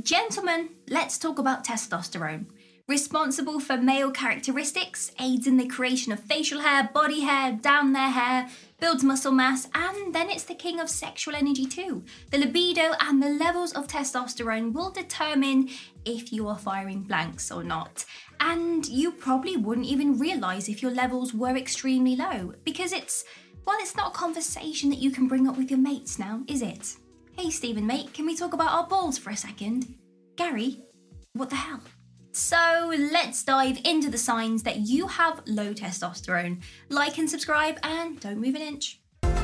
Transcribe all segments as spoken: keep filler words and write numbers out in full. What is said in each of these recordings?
Gentlemen, let's talk about testosterone. Responsible for male characteristics, aids in the creation of facial hair, body hair, down there hair, builds muscle mass, and then it's the king of sexual energy too. The libido and the levels of testosterone will determine if you are firing blanks or not. And you probably wouldn't even realise if your levels were extremely low, because it's, well, it's not a conversation that you can bring up with your mates now, is it? Hey Stephen mate, can we talk about our balls for a second? Gary, what the hell? So let's dive into the signs that you have low testosterone. Like and subscribe and don't move an inch.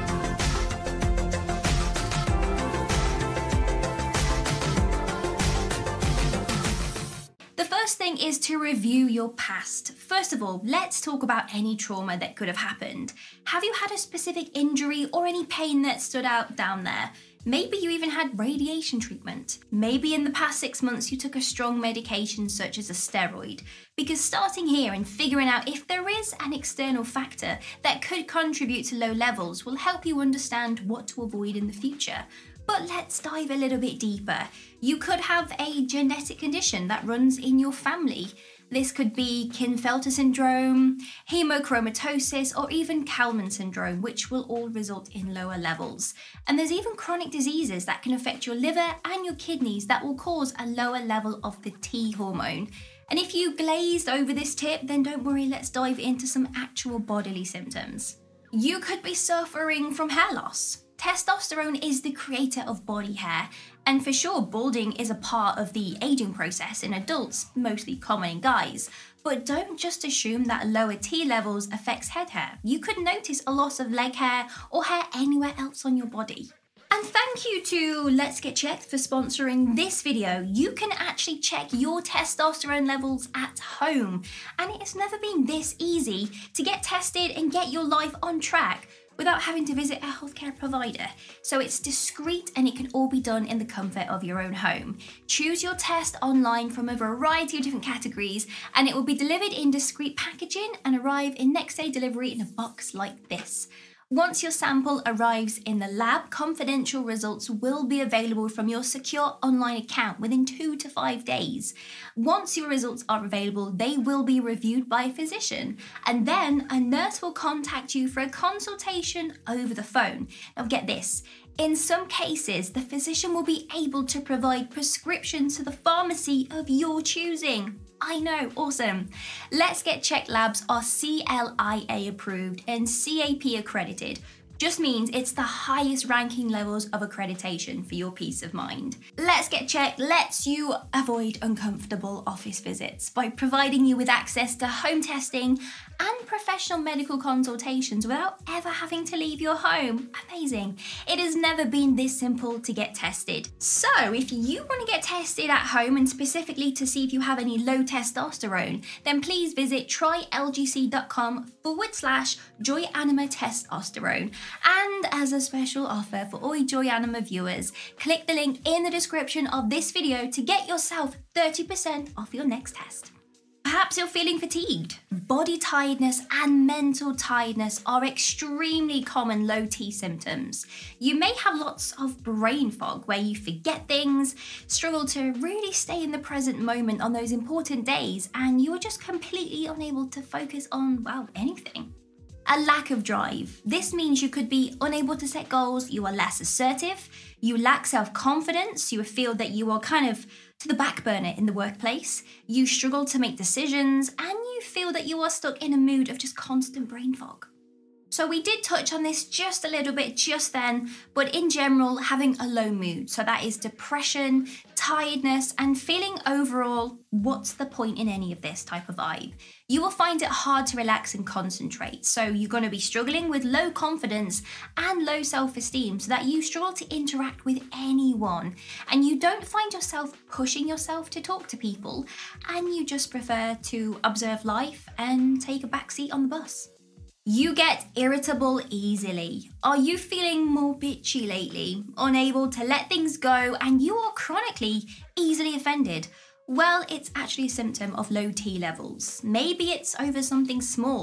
The first thing is to review your past. First of all, let's talk about any trauma that could have happened. Have you had a specific injury or any pain that stood out down there? Maybe you even had radiation treatment. Maybe in the past six months you took a strong medication such as a steroid. Because starting here and figuring out if there is an external factor that could contribute to low levels will help you understand what to avoid in the future. But let's dive a little bit deeper. You could have a genetic condition that runs in your family. This could be Klinefelter syndrome, hemochromatosis, or even Kalman syndrome, which will all result in lower levels. And there's even chronic diseases that can affect your liver and your kidneys that will cause a lower level of the T hormone. And if you glazed over this tip, then don't worry, let's dive into some actual bodily symptoms. You could be suffering from hair loss. Testosterone is the creator of body hair, and for sure balding is a part of the aging process in adults, mostly common in guys. But don't just assume that lower T levels affects head hair. You could notice a loss of leg hair or hair anywhere else on your body. And thank you to Let's Get Checked for sponsoring this video. You can actually check your testosterone levels at home, and it has never been this easy to get tested and get your life on track without having to visit a healthcare provider. So it's discreet and it can all be done in the comfort of your own home. Choose your test online from a variety of different categories and it will be delivered in discreet packaging and arrive in next day delivery in a box like this. Once your sample arrives in the lab, confidential results will be available from your secure online account within two to five days. Once your results are available, they will be reviewed by a physician, and then a nurse will contact you for a consultation over the phone. Now get this, in some cases, the physician will be able to provide prescriptions to the pharmacy of your choosing. I know, awesome. Let's Get Checked labs are C L I A approved and C A P accredited. Just means it's the highest ranking levels of accreditation for your peace of mind. Let's Get Checked lets you avoid uncomfortable office visits by providing you with access to home testing and professional medical consultations without ever having to leave your home. Amazing. It has never been this simple to get tested. So if you want to get tested at home and specifically to see if you have any low testosterone, then please visit trylgc.com forward slash joyanima testosterone. And as a special offer for all Joy Anima viewers, click the link in the description of this video to get yourself thirty percent off your next test. Perhaps you're feeling fatigued. Body tiredness and mental tiredness are extremely common low T symptoms. You may have lots of brain fog where you forget things, struggle to really stay in the present moment on those important days, and you're just completely unable to focus on, well, anything. A lack of drive. This means you could be unable to set goals, you are less assertive, you lack self-confidence, you feel that you are kind of to the back burner in the workplace, you struggle to make decisions, and you feel that you are stuck in a mood of just constant brain fog. So we did touch on this just a little bit just then, but in general, having a low mood. So that is depression, tiredness, and feeling overall, what's the point in any of this type of vibe? You will find it hard to relax and concentrate. So you're going to be struggling with low confidence and low self-esteem so that you struggle to interact with anyone. And you don't find yourself pushing yourself to talk to people, and you just prefer to observe life and take a backseat on the bus. You get irritable easily. Are you feeling more bitchy lately? Unable to let things go and you are chronically easily offended? Well, it's actually a symptom of low T levels. Maybe it's over something small.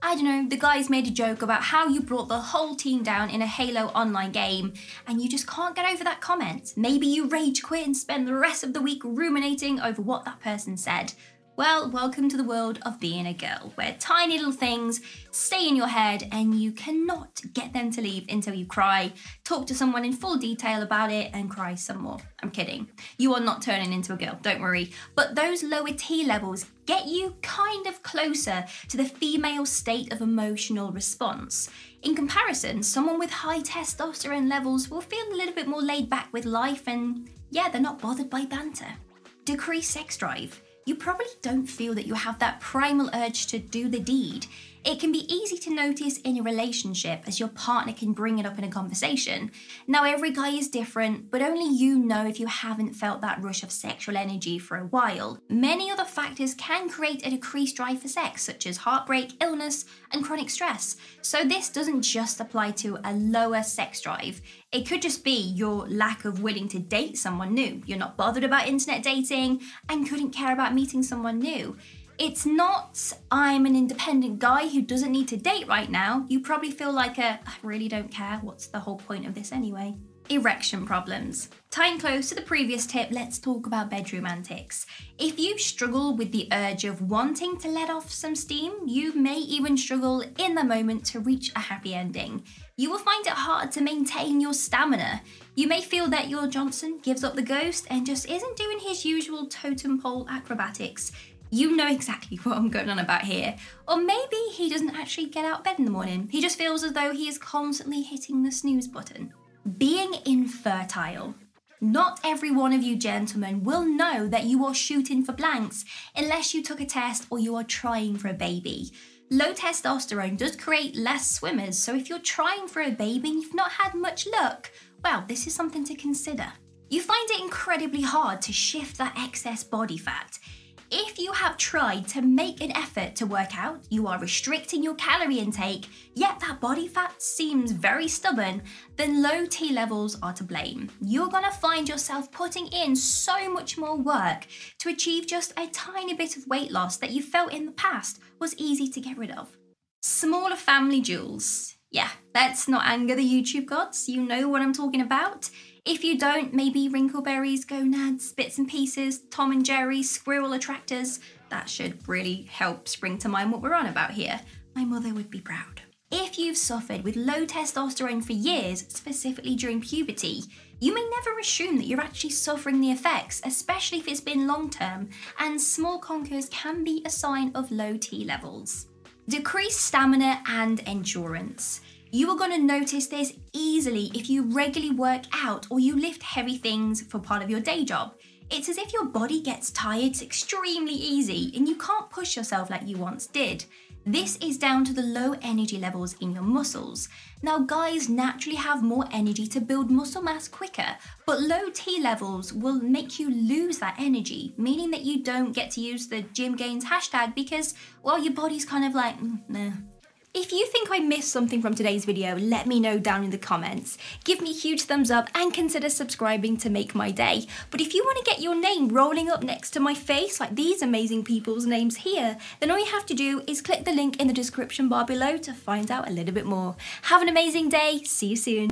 I don't know, the guys made a joke about how you brought the whole team down in a Halo online game and you just can't get over that comment. Maybe you rage quit and spend the rest of the week ruminating over what that person said. Well, welcome to the world of being a girl, where tiny little things stay in your head and you cannot get them to leave until you cry, talk to someone in full detail about it, and cry some more. I'm kidding. You are not turning into a girl, don't worry. But those lower T levels get you kind of closer to the female state of emotional response. In comparison, someone with high testosterone levels will feel a little bit more laid back with life and, yeah, they're not bothered by banter. Decreased sex drive. You probably don't feel that you have that primal urge to do the deed. It can be easy to notice in a relationship as your partner can bring it up in a conversation. Now, every guy is different, but only you know if you haven't felt that rush of sexual energy for a while. Many other factors can create a decreased drive for sex, such as heartbreak, illness, and chronic stress. So this doesn't just apply to a lower sex drive. It could just be your lack of willing to date someone new. You're not bothered about internet dating and couldn't care about meeting someone new. It's not, I'm an independent guy who doesn't need to date right now. You probably feel like a, I really don't care, what's the whole point of this anyway? Erection problems. Tying close to the previous tip, let's talk about bedroom antics. If you struggle with the urge of wanting to let off some steam, you may even struggle in the moment to reach a happy ending. You will find it hard to maintain your stamina. You may feel that your Johnson gives up the ghost and just isn't doing his usual totem pole acrobatics. You know exactly what I'm going on about here. Or maybe he doesn't actually get out of bed in the morning. He just feels as though he is constantly hitting the snooze button. Being infertile. Not every one of you gentlemen will know that you are shooting for blanks unless you took a test or you are trying for a baby. Low testosterone does create less swimmers, so if you're trying for a baby and you've not had much luck, well, this is something to consider. You find it incredibly hard to shift that excess body fat. If you have tried to make an effort to work out, you are restricting your calorie intake, yet that body fat seems very stubborn, then low T levels are to blame. You're gonna find yourself putting in so much more work to achieve just a tiny bit of weight loss that you felt in the past was easy to get rid of. Smaller family jewels. Yeah, let's not anger the YouTube gods, you know what I'm talking about. If you don't, maybe Wrinkleberries, Gonads, Bits and Pieces, Tom and Jerry, Squirrel Attractors. That should really help spring to mind what we're on about here. My mother would be proud. If you've suffered with low testosterone for years, specifically during puberty, you may never assume that you're actually suffering the effects, especially if it's been long-term, and small conkers can be a sign of low T levels. Decreased stamina and endurance. You are going to notice this easily if you regularly work out or you lift heavy things for part of your day job. It's as if your body gets tired extremely easy and you can't push yourself like you once did. This is down to the low energy levels in your muscles. Now, guys naturally have more energy to build muscle mass quicker, but low T levels will make you lose that energy, meaning that you don't get to use the gym gains hashtag because, well, your body's kind of like, mm, nah. If you think I missed something from today's video, let me know down in the comments. Give me a huge thumbs up and consider subscribing to make my day. But if you want to get your name rolling up next to my face like these amazing people's names here, then all you have to do is click the link in the description bar below to find out a little bit more. Have an amazing day. See you soon.